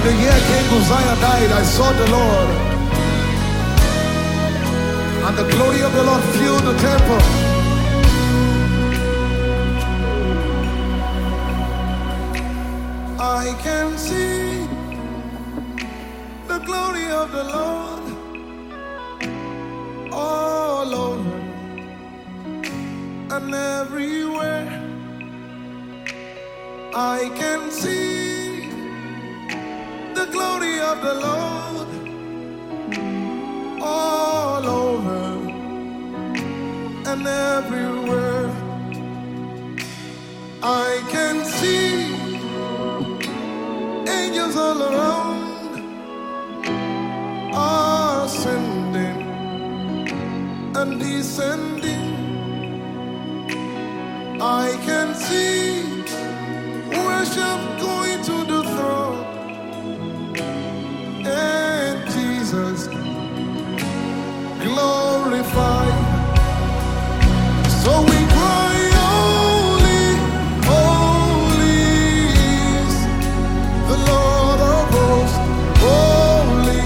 the year King Uzziah died, I saw the Lord, and the glory of the Lord filled the temple. I can see the glory of the Lord all over and everywhere. I can see the glory of the Lord all over and everywhere. I can see angels all around, ascending and descending. I can see worship going to the throne, and Jesus glorified. So we cry, holy, holy is the Lord of hosts. Holy,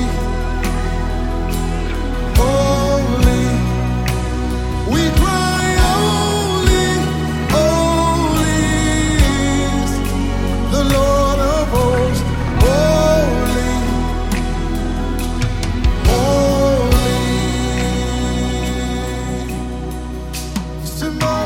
holy. We cry, holy, holy is the Lord of hosts. Holy, holy.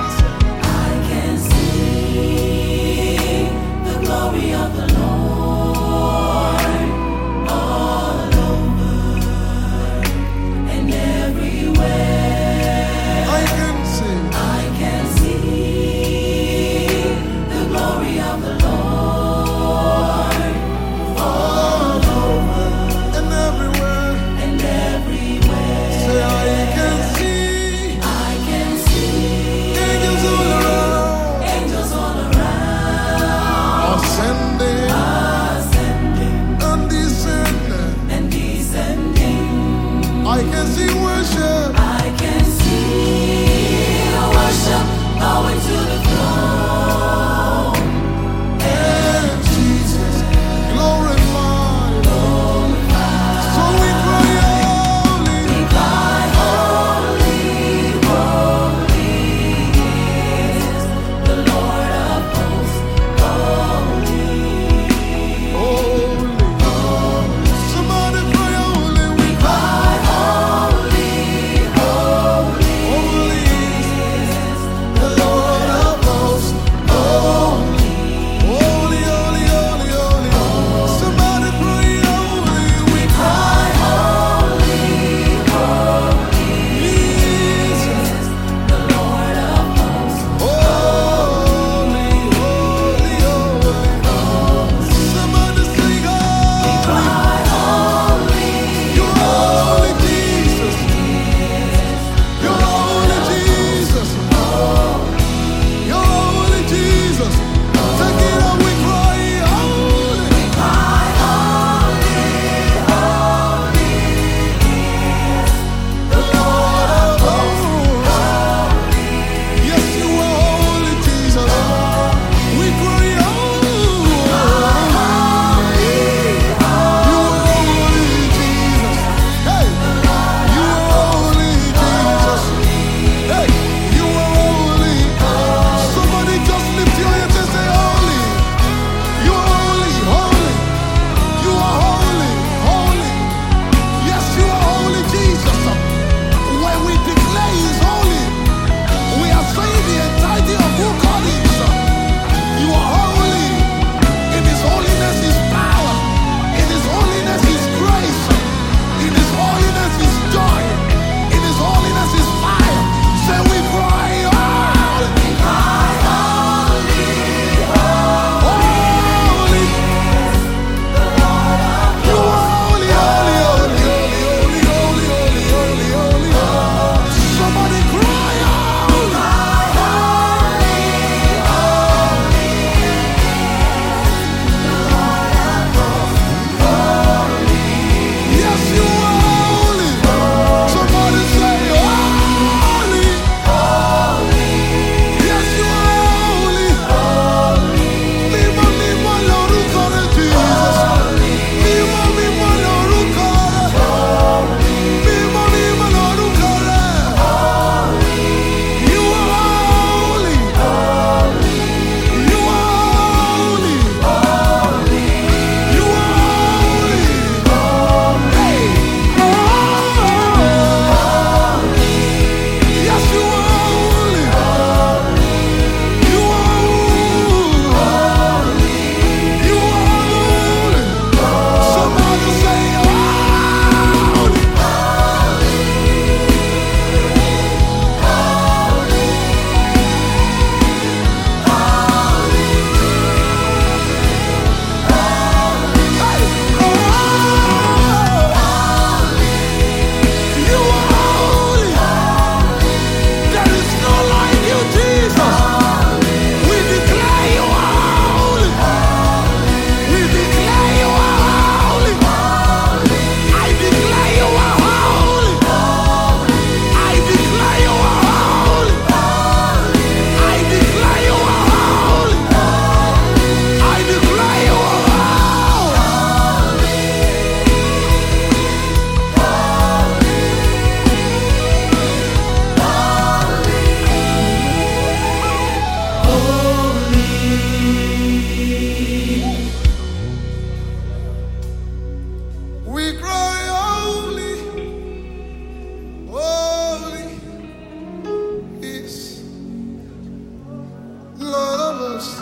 Ghost.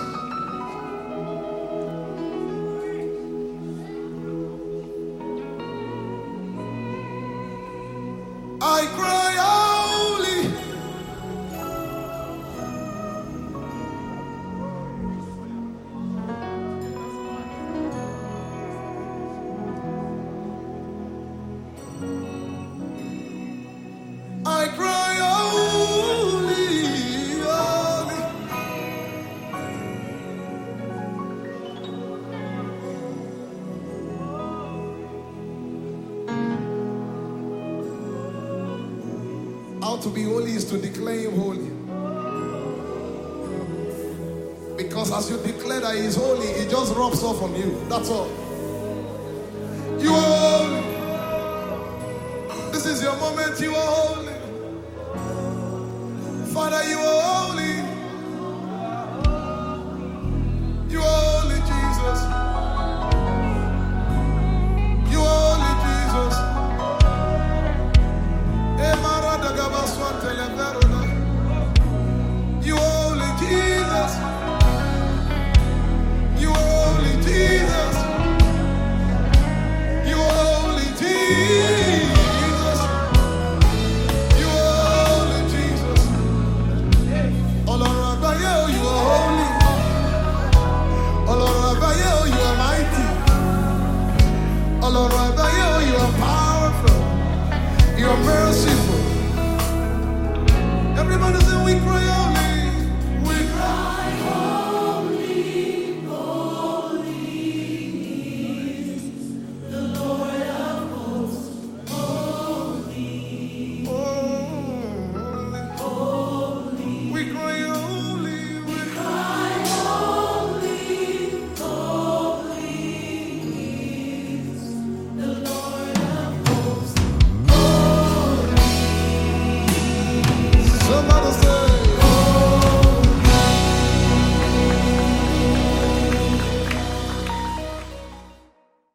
I cry holy. I cry holy, holy. How to be holy is to declare him holy. Because as you declare that he is holy, it just rubs off on you. That's all. You are holy. This is your moment. You are holy. Father, you are holy.